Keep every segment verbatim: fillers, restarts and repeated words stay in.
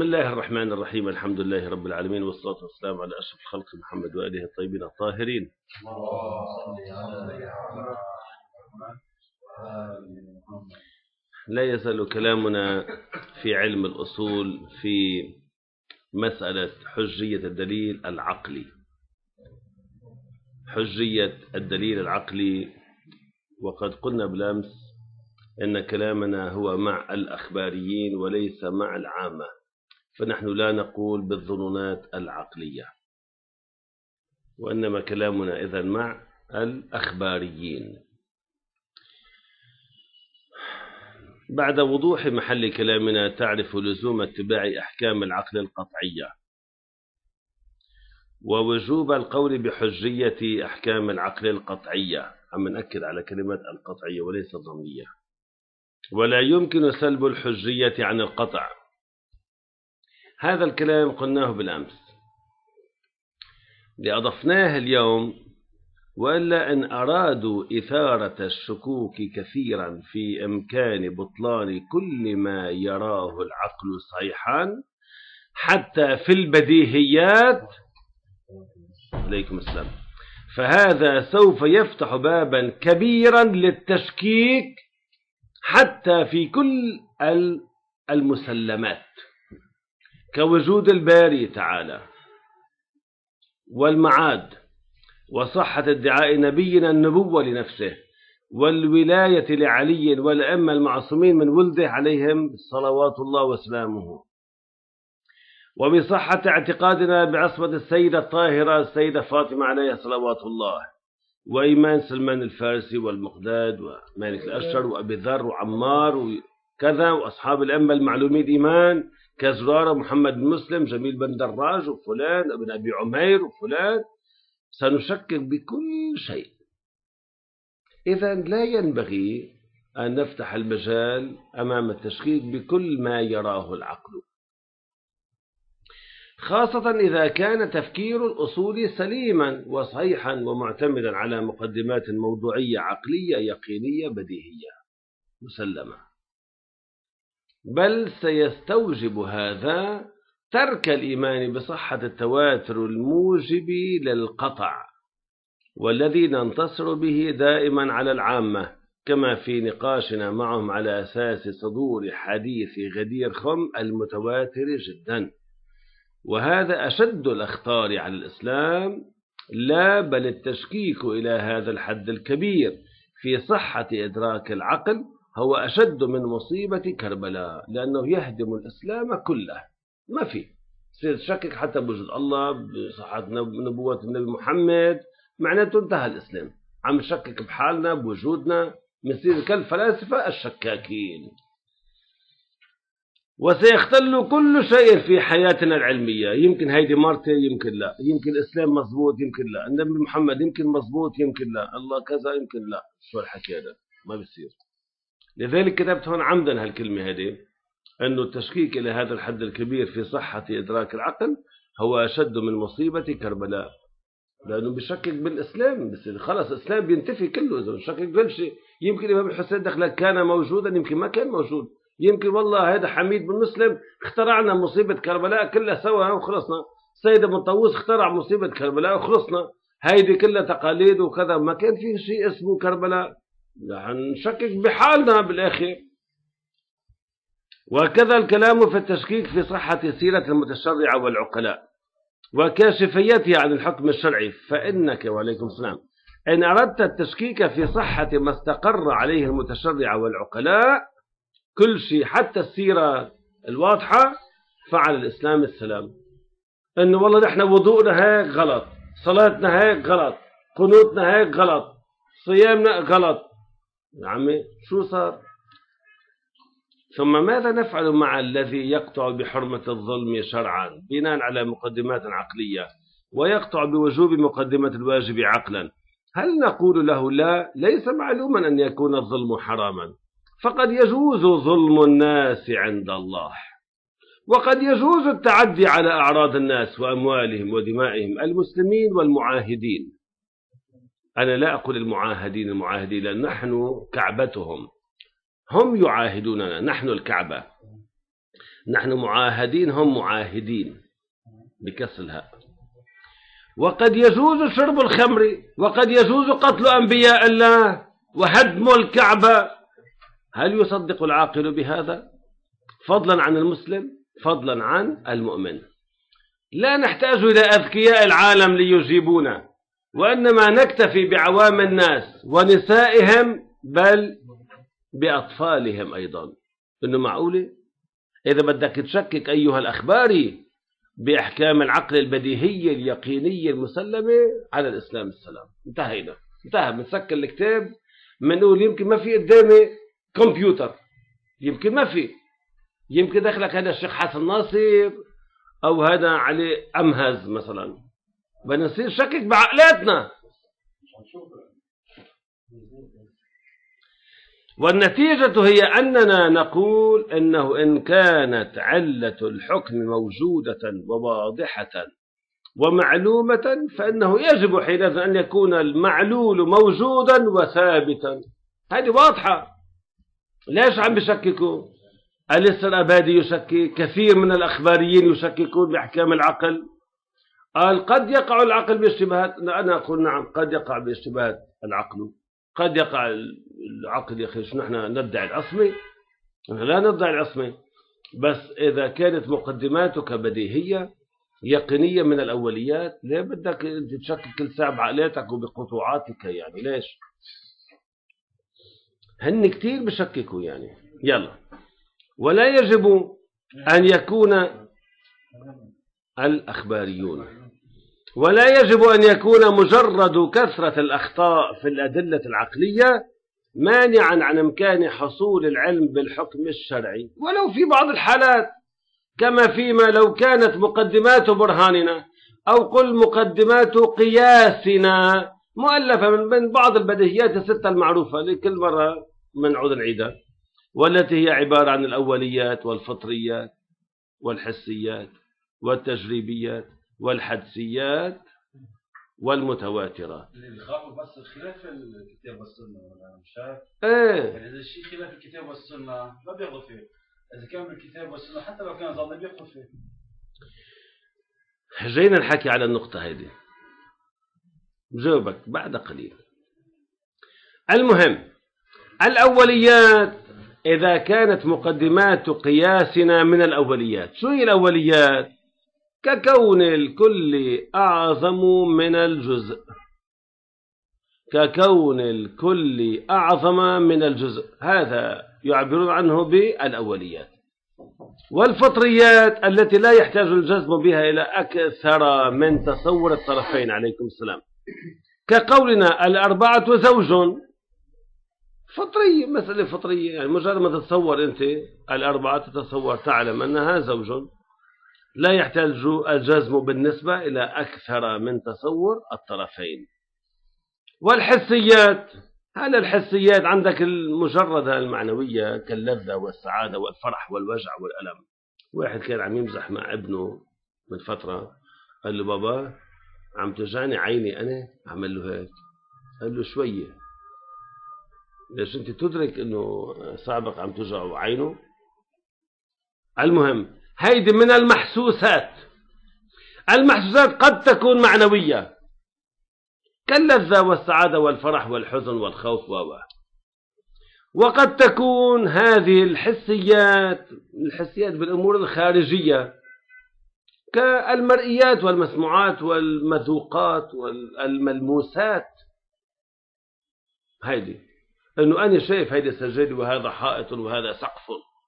بسم الله الرحمن الرحيم. الحمد لله رب العالمين، والصلاة والسلام على أشرف الخلق محمد وآله الطيبين الطاهرين. لا يزال كلامنا في علم الأصول في مسألة حجية الدليل العقلي. حجية الدليل العقلي، وقد قلنا بالأمس إن كلامنا هو مع الأخباريين وليس مع العامة، فنحن لا نقول بالظنونات العقلية، وإنما كلامنا إذن مع الأخباريين. بعد وضوح محل كلامنا تعرف لزوم اتباع أحكام العقل القطعية ووجوب القول بحجية أحكام العقل القطعية. عم نأكد على كلمة القطعية وليس الظنية. ولا يمكن سلب الحجية عن القطع. هذا الكلام قلناه بالأمس لأضفناه اليوم، وإلا أن أرادوا إثارة الشكوك كثيرا في إمكان بطلان كل ما يراه العقل صحيحا حتى في البديهيات. عليكم السلام. فهذا سوف يفتح بابا كبيرا للتشكيك حتى في كل المسلمات، كوجود الباري تعالى والمعاد وصحة ادعاء نبينا النبوة لنفسه والولاية لعلي والأئمة المعصومين من ولده عليهم صلوات الله وسلامه، وبصحة اعتقادنا بعصمة السيدة الطاهرة السيدة فاطمة عليها صلوات الله، وإيمان سلمان الفارسي والمقداد ومالك الأشهر وأبي ذر وعمار وكذا، وأصحاب الأئمة المعلومين إيمان كزرارة محمد بن مسلم جميل بن دراج وفلان ابن أبي عمير وفلان. سنشكك بكل شيء. إذن لا ينبغي أن نفتح المجال أمام التشكيك بكل ما يراه العقل، خاصة إذا كان تفكير الأصول سليما وصحيحا ومعتمدا على مقدمات موضوعية عقلية يقينية بديهية مسلمة. بل سيستوجب هذا ترك الإيمان بصحة التواتر الموجب للقطع، والذي ننتصر به دائما على العامة، كما في نقاشنا معهم على أساس صدور حديث غدير خم المتواتر جدا. وهذا أشد الأخطار على الإسلام، لا بل التشكيك إلى هذا الحد الكبير في صحة إدراك العقل هو أشد من مصيبة كربلاء، لأنه يهدم الإسلام كله. ما في تصير تشكك حتى بوجود الله، بصحة نبوة النبي محمد، معناته انتهى الإسلام. عم نشكك بحالنا بوجودنا، نصير كالفلاسفة الشكاكين، وسيختل كل شيء في حياتنا العلمية. يمكن هيدي مرتي، يمكن لا، يمكن الإسلام مضبوط، يمكن لا، النبي محمد يمكن مضبوط، يمكن لا، الله كذا، يمكن لا. شو الحكي هذا؟ ما بيصير. لذلك كتبت هون عمدا هالكلمة هذه، أنه التشكيك إلى هذا الحد الكبير في صحة إدراك العقل هو أشد من مصيبة كربلاء، لأنه بيشكك بالإسلام. بس خلص الإسلام بينتفي كله إذا بيشكك بشيء. يمكن الإمام الحسين دخلك كان موجودا، يمكن ما كان موجود، يمكن والله هذا حميد بن مسلم اخترعنا مصيبة كربلاء كلها سوا وخلصنا. سيد ابن طاووس اخترع مصيبة كربلاء وخلصنا. هيدي كلها تقاليد وكذا، ما كان في شيء اسمه كربلاء. نشكك بحالنا بالآخر. وكذا الكلام في التشكيك في صحة سيرة المتشرع والعقلاء وكاشفيتها عن الحكم الشرعي. فإنك وعليكم السلام إن أردت التشكيك في صحة ما استقر عليه المتشرع والعقلاء كل شيء حتى السيرة الواضحة، فعل الإسلام السلام. إنه والله نحن وضوءنا هيك غلط، صلاتنا هيك غلط، قنوتنا هيك غلط، صيامنا غلط. يا عمي شو صار؟ ثم ماذا نفعل مع الذي يقطع بحرمة الظلم شرعا بناء على مقدمات عقلية، ويقطع بوجوب مقدمة الواجب عقلا؟ هل نقول له لا؟ ليس معلوما أن يكون الظلم حراما، فقد يجوز ظلم الناس عند الله، وقد يجوز التعدي على أعراض الناس وأموالهم ودمائهم، المسلمين والمعاهدين. أنا لا أقول المعاهدين المعاهدين لأن نحن كعبتهم، هم يعاهدوننا، نحن الكعبة. نحن معاهدين هم معاهدين بكسر الهاء. وقد يجوز شرب الخمر، وقد يجوز قتل أنبياء الله وهدم الكعبة. هل يصدق العاقل بهذا؟ فضلا عن المسلم، فضلا عن المؤمن. لا نحتاج إلى أذكياء العالم ليجيبونا، وإنما نكتفي بعوام الناس ونسائهم، بل بأطفالهم أيضا. إنه معقولة إذا بدك تشكك أيها الأخباري بأحكام العقل البديهية اليقينية المسلمة، على الإسلام السلام. انتهينا، انتهى. بنسكر الكتاب، بنقول يمكن ما في قدامي كمبيوتر، يمكن ما في، يمكن دخلك هذا الشيخ حسن ناصر أو هذا علي أمهز مثلا، بنصير شكك بعقلاتنا. والنتيجة هي أننا نقول إنه إن كانت علة الحكم موجودة وواضحة ومعلومة، فإنه يجب حينئذ أن يكون المعلول موجودا وثابتا. هذه واضحة. ليش عم بشككوا؟ أليس الأبادي يشكك؟ كثير من الأخباريين يشككون بأحكام العقل. قال قد يقع العقل باشتباهات. أنا أقول نعم، قد يقع باشتباهات العقل، قد يقع العقل. يا أخي نحن ندعي العصمة؟ نحن لا ندعي العصمة، بس إذا كانت مقدماتك بديهية يقينية من الأوليات، ليه بدك تشكك كل ساعة بعقلاتك وبقطوعاتك؟ يعني ليش؟ هن كتير بشككوا يعني. يلا. ولا يجب أن يكون الأخباريون ولا يجب أن يكون مجرد كثرة الأخطاء في الأدلة العقلية مانعا عن إمكان حصول العلم بالحكم الشرعي، ولو في بعض الحالات، كما فيما لو كانت مقدمات برهاننا أو قل مقدمات قياسنا مؤلفة من بعض البديهيات الستة المعروفة لكل مرة من عود العيدة، والتي هي عبارة عن الأوليات والفطريات والحسيات والتجريبيات والحدسيات والمتواترات. اللي بيخافوا بس خلاف الكتاب والسنة، ولا مش عارف؟ ايه يعني إذا الشيء خلاف الكتاب والسنة ما بياخذوا فيه، إذا كان بالكتاب والسنة حتى لو كان ظن بياخذوا فيه. جينا نحكي على النقطة هذه، بجاوبك بعد قليل. المهم، الأوليات إذا كانت مقدمات قياسنا من الأوليات. شو هي الأوليات؟ ككون الكل أعظم من الجزء، ككون الكل أعظم من الجزء، هذا يعبرون عنه بالأوليات. والفطريات التي لا يحتاج الجزم بها إلى أكثر من تصور الطرفين، عليكم السلام، كقولنا الأربعة زوج، فطرية، مسألة فطرية، يعني مجرد ما تتصور أنت الأربعة تتصور تعلم أنها زوج، لا يحتاج الجزم بالنسبة إلى أكثر من تصور الطرفين. والحسيات، هذا الحسيات عندك المجردة المعنوية كاللذة والسعادة والفرح والوجع والألم. واحد كان عم يمزح مع ابنه من فترة، قال له بابا عم توجعني عيني أنا، عمل له هيك، قال له شوية، ليش أنت تدرك أنه صاحبك عم توجعه عينه؟ المهم، هيدي من المحسوسات. المحسوسات قد تكون معنوية كاللذة والسعادة والفرح والحزن والخوف و وقد تكون هذه الحسيات الحسيات بالأمور الخارجية كالمرئيات والمسموعات والمذوقات والملموسات. هيدي أنه أنا شايف هيدي سجادة وهذا حائط وهذا سقف.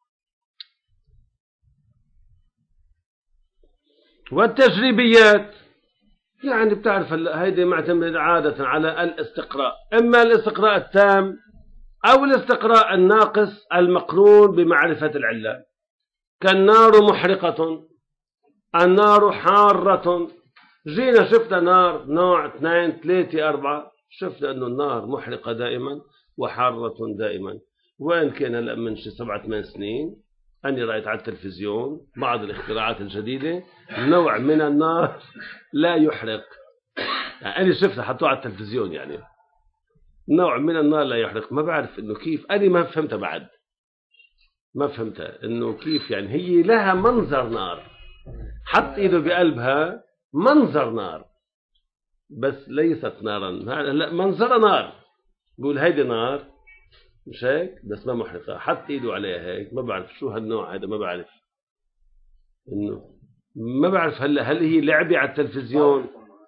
والتجريبيات يعني بتعرف هيدي معتمدة عادة على الاستقراء، إما الاستقراء التام أو الاستقراء الناقص المقرون بمعرفة العلة، كالنار محرقة، النار حارة. جينا شفنا نار نوع اثنين ثلاثة أربعة، شفنا أنه النار محرقة دائما وحارة دائما. وإن كان هلأ من شي سبعة ثمان سنين أني رأيت على التلفزيون بعض الاختراعات الجديدة، نوع من النار لا يحرق، يعني أنا شفتها حطوها على التلفزيون، يعني نوع من النار لا يحرق. ما بعرف إنه كيف، أنا ما فهمتها بعد، ما فهمتها، إنه كيف يعني هي لها منظر نار، حط إيده بقلبها منظر نار بس ليست نارا، لا منظرها نار، بقول هيدي نار مش هيك بس ما محرقة، حط إيده عليها هيك، ما بعرف شو هالنوع هذا، ما بعرف إنه ما بعرف هل هل هي لعبة على التلفزيون،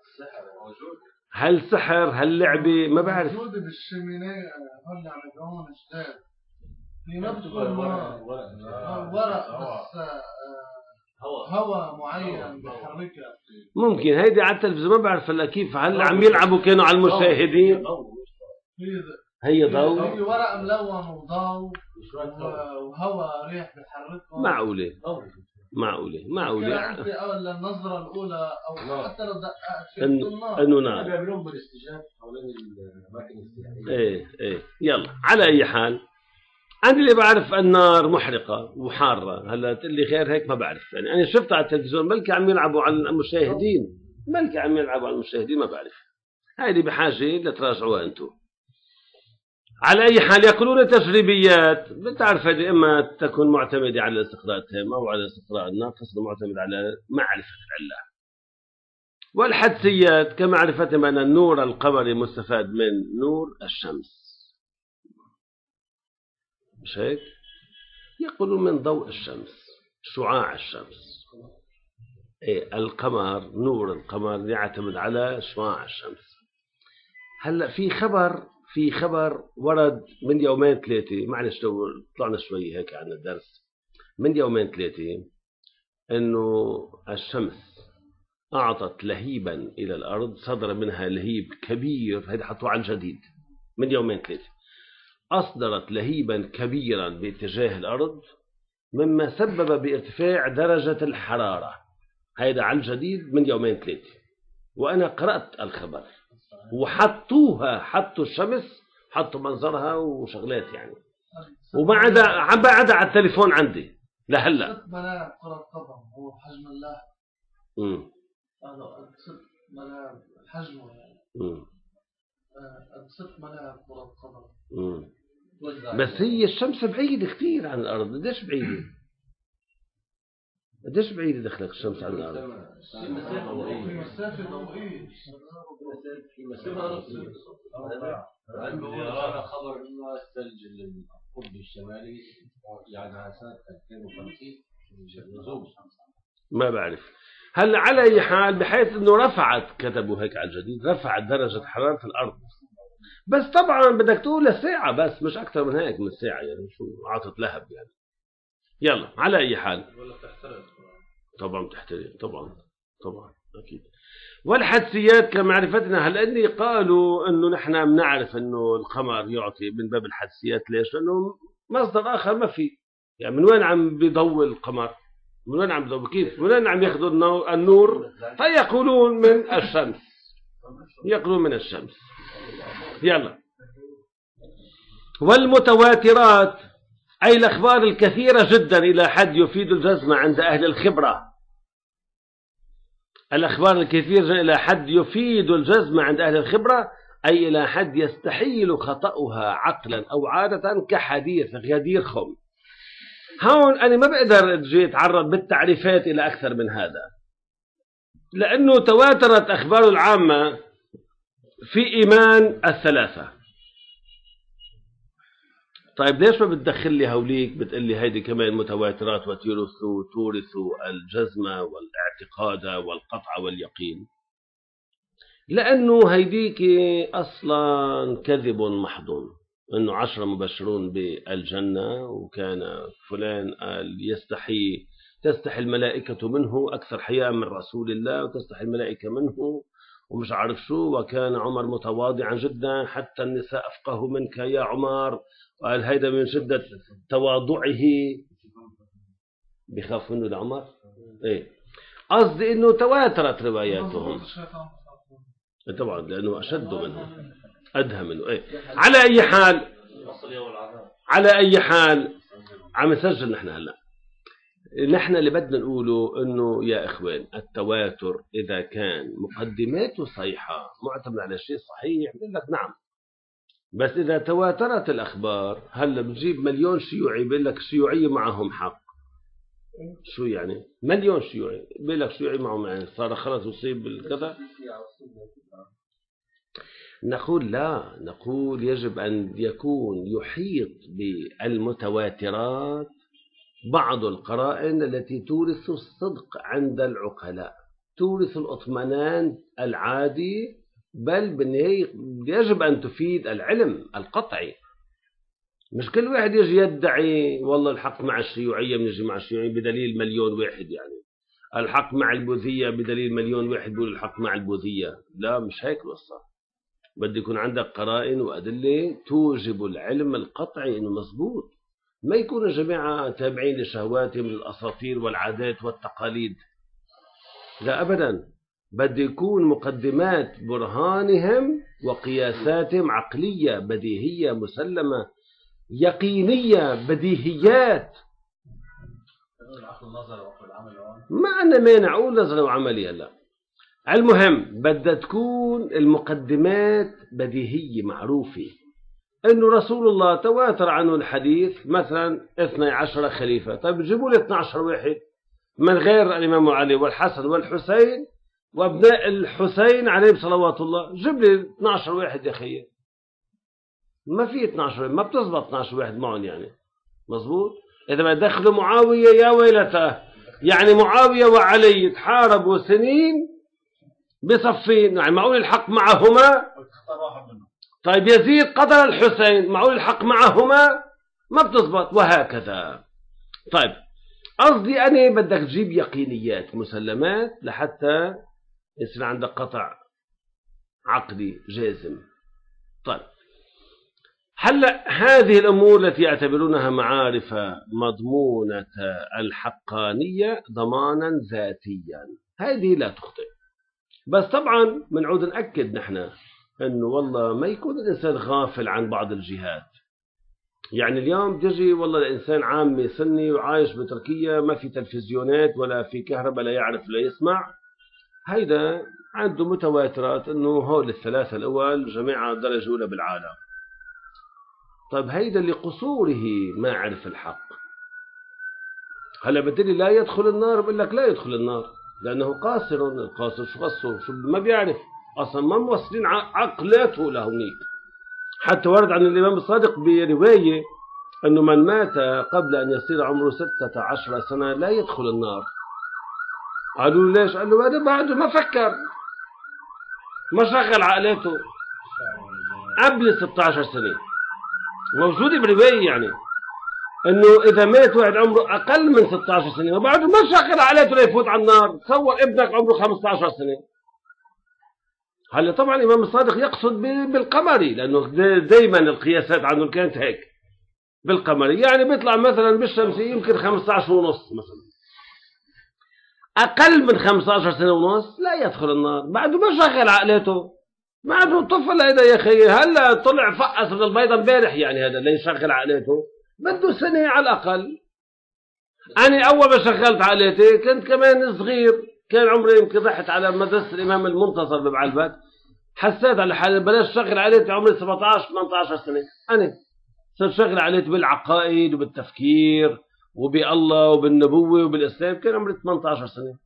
هل سحر هل لعبة، ما بعرف. موجودة بالشمينيه هلا عم يبيعون جداد، في نفس ورق بس هواء معين بحركها. ممكن هيدي على التلفزيون، ما بعرف هلا كيف هلا عم يلعبوا كانوا على المشاهدين. هي ضوء، هي ورق ملون وضوء وهواء ريح بحركهم. معقولة معقولة معقولة انت اول النظرة الاولى او حتى لو دققت انه انه نار بيعملون بالاستجابة حوالين الاماكن السياحية. ايه ايه يلا على اي حال أنا اللي بعرف النار محرقة وحارة، هلا تقول لي غير هيك ما بعرف، يعني أنا شفت على التلفزيون بلكي عم يلعبوا على المشاهدين، بلكي عم يلعبوا على المشاهدين ما بعرف، هذه بحاجة لتراجعوها أنتم. على أي حال يقولون تجريبيات، بتعرف هذه إما تكون معتمدة على استقراء التهم أو على استقراء الناقص، معتمد على معرفة العلة. والحدسيات كمعرفتهم أن النور القمري مستفاد من نور الشمس، مش هيك؟ يقولون من ضوء الشمس، شعاع الشمس. إيه القمر، نور القمر يعتمد على شعاع الشمس. هلا في خبر في خبر ورد من يومين ثلاثة، معلش لو طلعنا شوي هيك عن الدرس، من يومين ثلاثة إنه الشمس أعطت لهيبا إلى الأرض، صدر منها لهيب كبير، هذا حطوه على الجديد من يومين ثلاثة، أصدرت لهيبا كبيرا باتجاه الأرض مما سبب بارتفاع درجة الحرارة، هذا على الجديد من يومين ثلاثة، وأنا قرأت الخبر وحطوها، حطوا الشمس، حطوا منظرها وشغلات يعني، وبعد عم بعد على التليفون عندي لهلا. ملاعب كرة قدم هو حجم الله. امم هذا ست ملاعب حجمه يعني. امم ست ملاعب كرة قدم. امم بس هي الشمس بعيدة كثير عن الأرض، قديش بعيدة؟ قديش بعيدة دخلك الشمس عن الأرض؟ في مسافة ضوئية. في مسافة ضوئية. أنا خبر إنه الثلج القطب الشمالي يعني على سنة ألفين وخمسين نزول. ما بعرف. هلا على أي حال بحيث إنه رفعت، كتبوا هيك على الجديد، رفعت درجة حرارة الأرض، بس طبعا بدك تقول ساعة بس، مش أكثر من هيك من ساعة، يعني شو عطت لهب يعني. يلا على أي حال ولا تحترق طبعا تحترق طبعا طبعا أكيد. والحدسيات كمعرفتنا، هل أني قالوا إنه نحن بنعرف إنه القمر يعطي من باب الحدسيات، ليش؟ لأنه مصدر آخر ما في، يعني من وين عم بيضوي القمر؟ من وين عم بيضوي؟ كيف؟ من وين عم ياخذوا النور؟ فيقولون من الشمس، يقولون من الشمس. يلا. والمتواترات أي الأخبار الكثيرة جدا إلى حد يفيد الجزم عند أهل الخبرة، الأخبار الكثيرة إلى حد يفيد الجزم عند أهل الخبرة، أي إلى حد يستحيل خطأها عقلا أو عادة كحديث غدير خم. هون أنا ما بقدر أجي أتعرض بالتعريفات إلى أكثر من هذا، لأنه تواترت أخبار العامة في إيمان الثلاثة. طيب ليش ما بتدخل لي هوليك بتقول لي هيدي كمان متواترات وتورثوا تورثوا الجزم والاعتقاد والقطع واليقين؟ لأنه هيديك أصلا كذب محض، أنه عشرة مبشرون بالجنة، وكان فلان قال يستحي تستحي الملائكة منه أكثر حياء من رسول الله، وتستحي الملائكة منه ومش عارف شو، وكان عمر متواضعا جدا حتى النساء أفقه منك يا عمر، وقال هيدا من شدة تواضعه بخاف منه لعمر. ايه قصدي انه تواترت رواياتهم طبعا لانه اشد منه ادهى منه. ايه على اي حال على اي حال عم نسجل نحن هلا، نحن اللي بدنا نقوله انه يا اخوان التواتر اذا كان مقدماته صحيحه معتمد على شيء صحيح بقول لك نعم بس إذا تواترت الأخبار، هلا بتجيب مليون شيوعي بيقول لك الشيوعية معهم حق. شو يعني؟ مليون شيوعي بيقول لك شيوعي معهم يعني صار خلص يصيب بالكذا. نقول لا، نقول يجب أن يكون يحيط بالمتواترات بعض القرائن التي تورث الصدق عند العقلاء، تورث الاطمئنان العادي، بل بالنهاية يجب أن تفيد العلم القطعي. مش كل واحد يجي يدعي والله الحق مع الشيوعية بنجي مع الشيوعية بدليل مليون واحد، يعني الحق مع البوذية بدليل مليون واحد بيقول الحق مع البوذية. لا، مش هيك القصة. بده يكون عندك قرائن وأدلة توجب العلم القطعي إنه مزبوط، ما يكون الجماعة تابعين لشهواتهم للأساطير والعادات والتقاليد. لا أبدا، بده يكون مقدمات برهانهم وقياساتهم عقلية بديهية مسلمة يقينية، بديهيات. ما عندنا مانع أقول نظري وعملي. هلا المهم بدها تكون المقدمات بديهية معروفة، إنه رسول الله تواتر عنه الحديث مثلا اثني عشر خليفة. طيب جيبوا لي اثني عشر واحد من غير الإمام علي والحسن والحسين وابناء الحسين عليهم صلوات الله، جيب لي اثني عشر واحد يا أخي. ما في اثني عشر، ما بتزبط اثني عشر واحد معهم يعني مزبوط. إذا ما دخلوا معاوية يا ويلته، يعني معاوية وعلي تحاربوا سنين بصفين، يعني معقول الحق معهما؟ طيب يزيد قتل الحسين، معقول الحق معهما؟ ما بتزبط، وهكذا. طيب قصدي أنا بدك تجيب يقينيات مسلمات لحتى يصير عندك قطع عقدي جازم. طيب هلا هذه الأمور التي يعتبرونها معارف مضمونة الحقانية ضمانا ذاتيا، هذه لا تخطئ. بس طبعا بنعود نأكد نحن أنه والله ما يكون الإنسان غافل عن بعض الجهات. يعني اليوم تجي والله الإنسان عامي سني وعايش بتركيا، ما في تلفزيونات ولا في كهرباء، لا يعرف لا يسمع، هيدا عنده متواترات أنه هول الثلاثة الأول جماعة درجة أولى بالعالم. طيب هيدا لقصوره ما عرف الحق. هلا بتقولي لا يدخل النار، بقول لك لا يدخل النار لأنه قاصر. القاصر شو قصه؟ شو ما بيعرف أصلا، ما موصلين عقلاته لهونيك. حتى ورد عن الإمام الصادق برواية أنه من مات قبل أن يصير عمره ستة عشر سنة لا يدخل النار. قالوا ليش؟ قال له هذا بعده ما فكر، ما شغل عقلاته قبل ستة عشر سنة. موجودة برواية يعني انه اذا مات واحد عمره اقل من ستة عشر سنة وبعده ما شغل عقلاته ليفوت على النار. تصور ابنك عمره خمسة عشر سنة. هلا طبعا الامام الصادق يقصد بالقمري، لانه دائما القياسات عنه كانت هيك بالقمري، يعني بيطلع مثلا بالشمسي يمكن خمسة عشر ونص مثلا. اقل من خمسة عشر سنة ونص لا يدخل النار، بعده ما شغل عقلاته، بعده طفل هيدا يا اخي. هلا طلع فقس من البيضة امبارح، يعني هذا لا يشغل عقلاته بده سنة على الأقل. أنا أول ما شغلت عقلاتي كنت كمان صغير، كان عمري يمكن رحت على مدرسة الإمام المنتصر ببعلبك، حسيت على حالي بلاش شغل عقلاتي عمري سبعة عشر ثمانية عشر سنة. أنا صرت شغل عقلاتي بالعقائد وبالتفكير وبالله وبالنبوة وبالإسلام كان عمري ثمانية عشر سنة.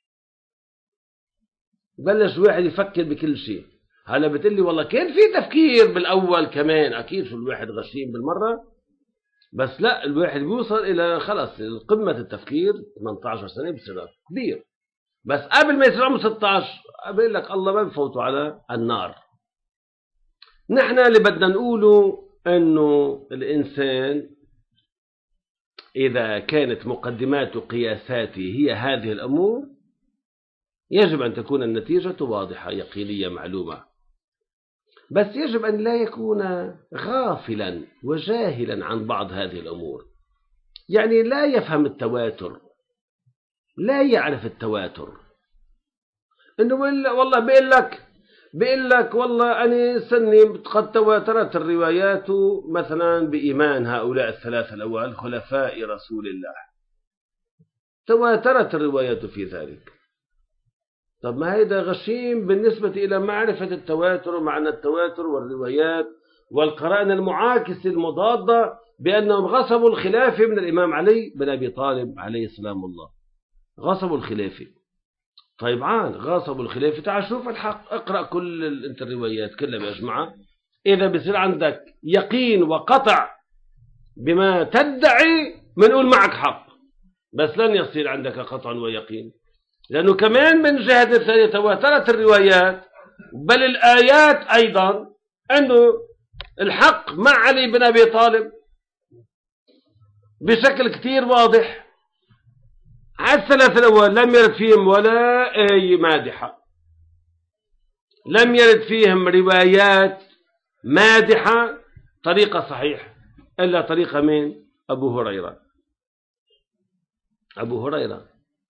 بلش واحد يفكر بكل شيء. هلا بتقلي والله كان في تفكير بالأول كمان، أكيد شو الواحد غشيم بالمرة، بس لا الواحد بيوصل إلى خلص قمة التفكير ثمانية عشر سنة بصير كبير. بس قبل ما يصير عمره ستة عشر بقول لك الله ما بفوتوا على النار. نحن اللي بدنا نقوله إنه الإنسان إذا كانت مقدمات قياساته هي هذه الأمور يجب أن تكون النتيجة واضحة يقينية معلومة، بس يجب أن لا يكون غافلا وجاهلا عن بعض هذه الأمور. يعني لا يفهم التواتر، لا يعرف التواتر، إنه والله بيقول لك بيقول لك والله أنا سني قد تواترت الروايات مثلا بإيمان هؤلاء الثلاثة الأول خلفاء رسول الله، تواترت الروايات في ذلك. طب ما هيدا غشيم بالنسبة إلى معرفة التواتر ومعنى التواتر والروايات والقرائن المعاكسة المضادة بأنهم غصبوا الخلافة من الإمام علي بن أبي طالب عليه السلام الله. غصبوا الخلافة. طيب عال غصبوا الخلافة، تعال شوف الحق، اقرأ كل انت الروايات كلها بأجمعها. إذا بصير عندك يقين وقطع بما تدعي بنقول معك حق، بس لن يصير عندك قطع ويقين، لأنه كمان من جهة الثانية تواترت الروايات بل الآيات أيضا أنه الحق مع علي بن أبي طالب بشكل كتير واضح. على الثلاثة الأول لم يرد فيهم ولا آية مادحة، لم يرد فيهم روايات مادحة طريقة صحيحة إلا طريقة من أبو هريرة. أبو هريرة.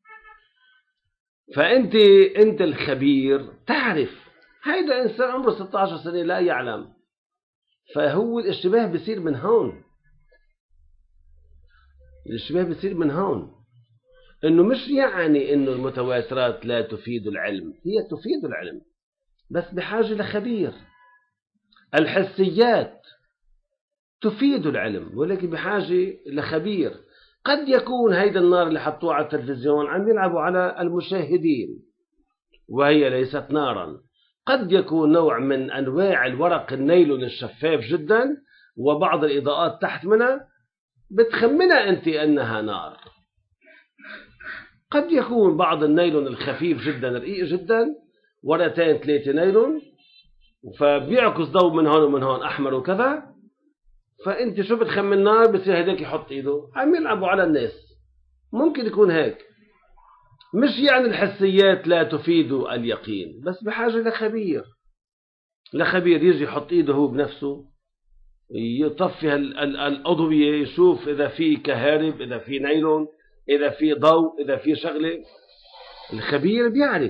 فأنت أنت الخبير تعرف هيدا إنسان عمره ستة عشر سنة لا يعلم، فهو الاشتباه بيصير من هون. الاشتباه بيصير من هون إنه مش يعني إنه المتواترات لا تفيد العلم، هي تفيد العلم بس بحاجة لخبير. الحسيات تفيد العلم ولكن بحاجة لخبير. قد يكون هيدا النار اللي حطوها على التلفزيون عم يلعبوا على المشاهدين وهي ليست نارا، قد يكون نوع من أنواع الورق النيلون الشفاف جدا وبعض الإضاءات تحت منها بتخمنها أنت أنها نار. قد يكون بعض النيلون الخفيف جدا رقيق جدا ورقتين ثلاثة نيلون فبيعكس ضوء من هون ومن هون أحمر وكذا، فأنت شو بتخمن نار بصير هيداك يحط إيده عم يلعبوا على الناس. ممكن يكون هيك. مش يعني الحسيات لا تفيد اليقين بس بحاجة لخبير، لخبير يجي يحط إيده هو بنفسه يطفي الأضوية يشوف إذا في كهارب إذا في نيلون إذا في ضوء إذا في شغلة. الخبير بيعرف.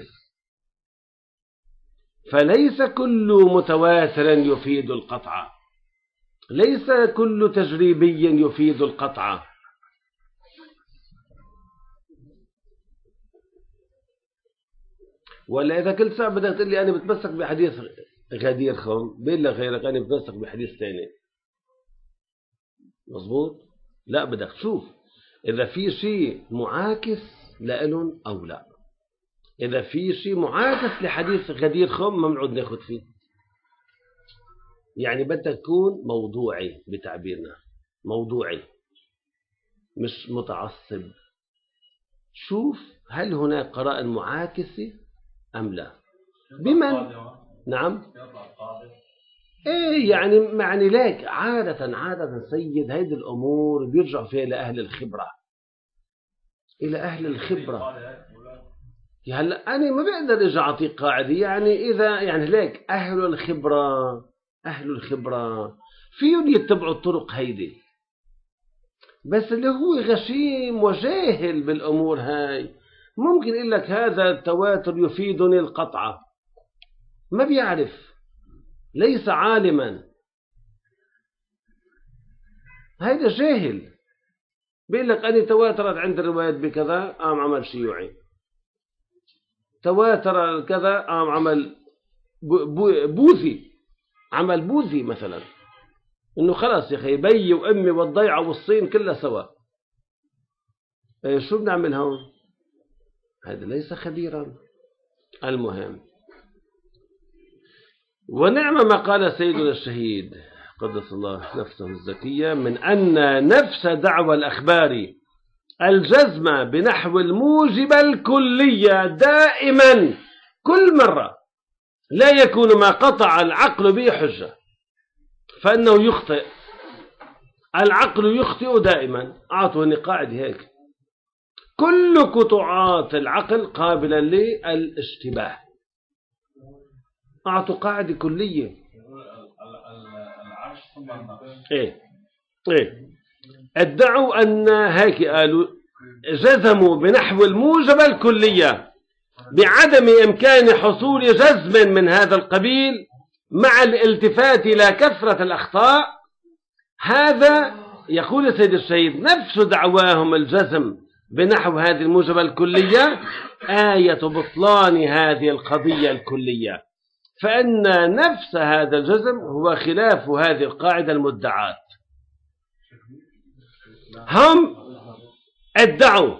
فليس كل متواتر يفيد القطع، ليس كل تجريبي يفيد القطع. ولا إذا كنت ساعة بدك تقول لي أنا بتمسك بحديث غدير خم بين لك غيرك أنا بتمسك بحديث ثاني، مظبوط؟ لا بدك تشوف إذا في شيء معاكس لإلهم أو لا. إذا في شيء معاكس لحديث غدير خم ممنوع ناخذ فيه. يعني بدك تكون موضوعي بتعبيرنا، موضوعي مش متعصب. شوف هل هناك قرائن معاكسة أم لا. بمن؟ نعم. ايه يعني معني لك عادة عادة سيد هيدي الأمور بيرجع فيها لأهل الخبرة، إلى أهل الخبرة. هلا أنا ما بقدر أرجع أعطيك قاعدة يعني إذا يعني ليك أهل الخبرة أهل الخبرة فيهم يتبعوا الطرق هيدي، بس اللي هو غشيم وجاهل بالأمور هاي ممكن يقول لك هذا التواتر يفيدني القطعة، ما بيعرف، ليس عالما، هيدا جاهل. بيقول لك أنا تواترت عند الروايات بكذا قام عمل شيوعي، تواتر كذا قام عمل بوذي، عمل بوذي مثلا، إنه خلاص يا أخي بي وأمي والضيعة والصين كلها سوا. شو بنعمل هون؟ هذا ليس خبيرا. المهم ونعم ما قال سيدنا الشهيد قدس الله نفسه الزكية من أن نفس دعوى الأخبار الجزمة بنحو الموجب الكلية دائما كل مرة لا يكون ما قطع العقل به حجة، فإنه يخطئ. العقل يخطئ دائما. أعطوني قاعدة هيك: كل قطعات العقل قابلة للاشتباه. أعطوا قاعدة كلية. إيه إيه ادعوا أن هيك قالوا جزموا بنحو الموجب الكلية بعدم إمكان حصول جزم من هذا القبيل مع الالتفات إلى كثرة الأخطاء. هذا يقول سيد الشهيد نفس دعواهم الجزم بنحو هذه الموجبة الكلية آية بطلان هذه القضية الكلية. فإن نفس هذا الجزم هو خلاف هذه القاعدة المدعاة. هم ادعوا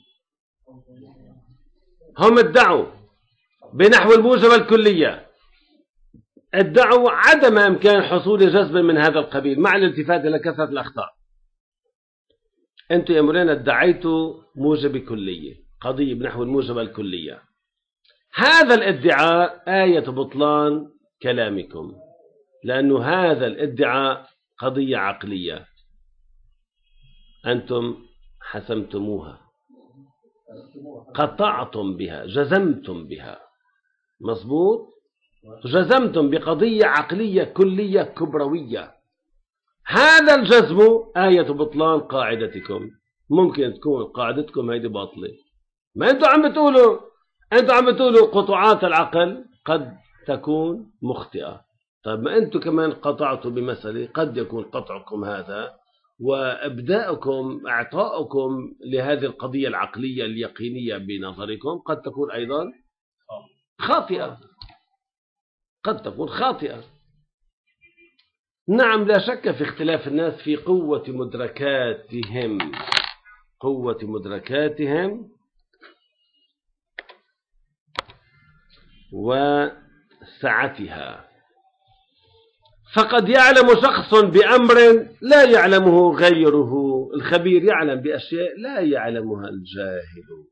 هم ادعوا بنحو الموجبة الكلية، ادعوا عدم إمكان حصول جزم من هذا القبيل مع الالتفات إلى كثرة الأخطاء. أنتم يا مولانا ادعيتوا موجب كلية، قضية بنحو الموجبة الكلية. هذا الادعاء آية بطلان كلامكم، لأن هذا الادعاء قضية عقلية أنتم حسمتموها، قطعتم بها، جزمتم بها، مظبوط، جزمتم بقضية عقلية كلية كبروية. هذا الجزم آية بطلان قاعدتكم. ممكن تكون قاعدتكم هيدي باطلة، ما أنتم عم بتقولوا أنتم عم بتقولوا قطعات العقل قد تكون مخطئة. طيب ما أنتم كمان قطعتوا بمسألة قد يكون قطعكم هذا وإبداءكم إعطاؤكم لهذه القضية العقلية اليقينية بنظركم قد تكون أيضا خاطئة، قد تكون خاطئة. نعم، لا شك في اختلاف الناس في قوة مدركاتهم قوة مدركاتهم وسعتها. فقد يعلم شخص بأمر لا يعلمه غيره. الخبير يعلم بأشياء لا يعلمها الجاهل،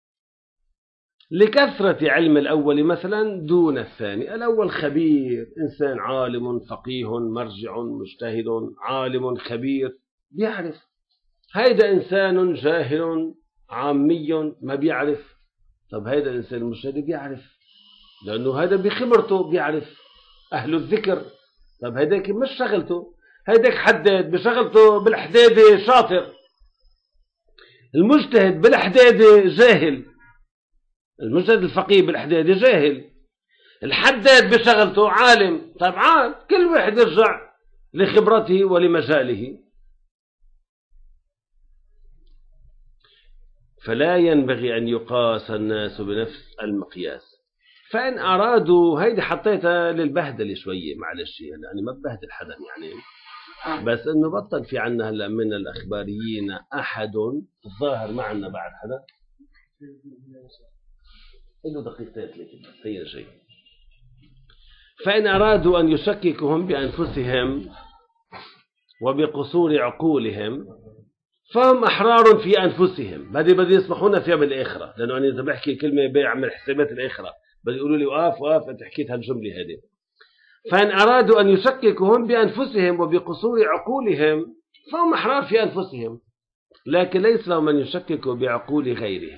لكثرة علم الأول مثلا دون الثاني. الأول خبير، إنسان عالم فقيه مرجع مجتهد عالم خبير بيعرف. هيدا إنسان جاهل عامي ما بيعرف. طب هيدا الإنسان المجتهد بيعرف، لأنه هذا بخبرته بيعرف، أهل الذكر. طب هيداك مش شغلته، هيداك حداد بشغلته بالحدادة شاطر. المجتهد بالحدادة جاهل، المجتهد الفقيه بالحدادة جاهل. الحداد بشغلته عالم. طيب عال، كل واحد يرجع لخبرته ولمجاله. فلا ينبغي أن يقاس الناس بنفس المقياس. فإن أرادوا، هيدي حطيتها للبهدل شوية، معلش يعني ما ببهدل حدا يعني، بس إنه بطل في عنا هلا من الأخباريين أحد الظاهر ما عنا بعد حدا إنه دقيقتين ثلاثة بس هي شيء. فإن أرادوا أن يشككهم بأنفسهم وبقصور عقولهم فهم أحرار في أنفسهم. بدي بدي يسمحونا فيها بالآخرة، لأنه أنا إذا بحكي كلمة بيعمل حسابات الآخرة بدي يقولوا لي وقف وقف أنت حكيت هالجملة هذه. فإن أرادوا أن يشككهم بأنفسهم وبقصور عقولهم فهم أحرار في أنفسهم، لكن ليس لهم من يشككوا بعقول غيرهم.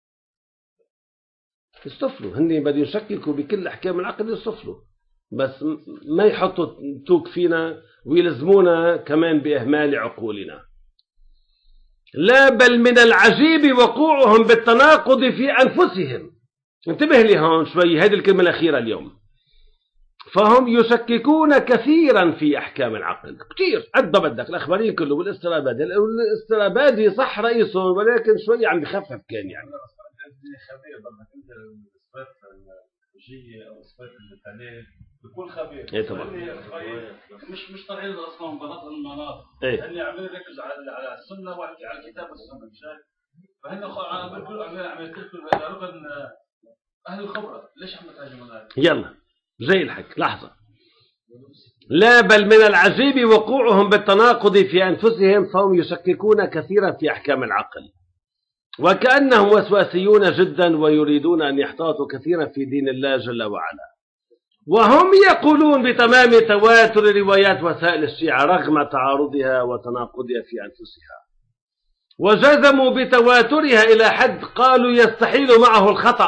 يستفلوا هني بدي يشككوا بكل أحكام العقل، يستفلوا بس ما يحطوا توك فينا ويلزمونا كمان بإهمال عقولنا. لا، بل من العجيب وقوعهم بالتناقض في أنفسهم. انتبه لي هون شوي، هذه الكلمة الأخيرة اليوم. فهم يشككون كثيرا في أحكام العقل، كثير قد بدك. الأخباريين كله والاسترابادي، الاسترابادي صح رئيسه ولكن شوي عم بخفف كان يعني. خبير بدك انت الاثبات الوجيه او اثبات المثاليه بكون خبير. ايه طبعا. مش مش طالعين اصلا بنظر المناطق. ايه هن عم يركز على على السنه وعلى الكتاب والسنه، مش هيك؟ فهن عم بيقولوا عم يركزوا على ركن اهل الخبره. ليش عم تهاجموا هذا؟ يلا زي الحك لحظه. لا، بل من العجيب وقوعهم بالتناقض في أنفسهم فهم يشككون كثيرا في أحكام العقل وكأنهم وسواسيون جدا ويريدون أن يحتاطوا كثيرا في دين الله جل وعلا. وهم يقولون بتمام تواتر روايات وسائل الشيعة رغم تعارضها وتناقضها في أنفسها، وجزموا بتواترها إلى حد قالوا يستحيل معه الخطأ.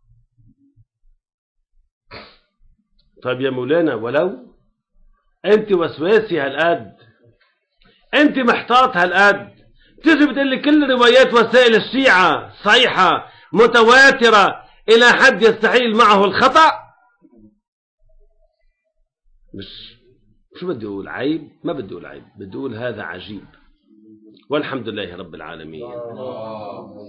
طيب يا مولانا، ولو أنت وسواسي هالقد، أنت محتاط هالقد، تجي بتقول لي كل روايات وسائل الشيعة صحيحة متواترة إلى حد يستحيل معه الخطأ؟ مش شو بدي أقول؟ عيب؟ ما بدي أقول عيب، بدي أقول هذا عجيب. والحمد لله رب العالمين.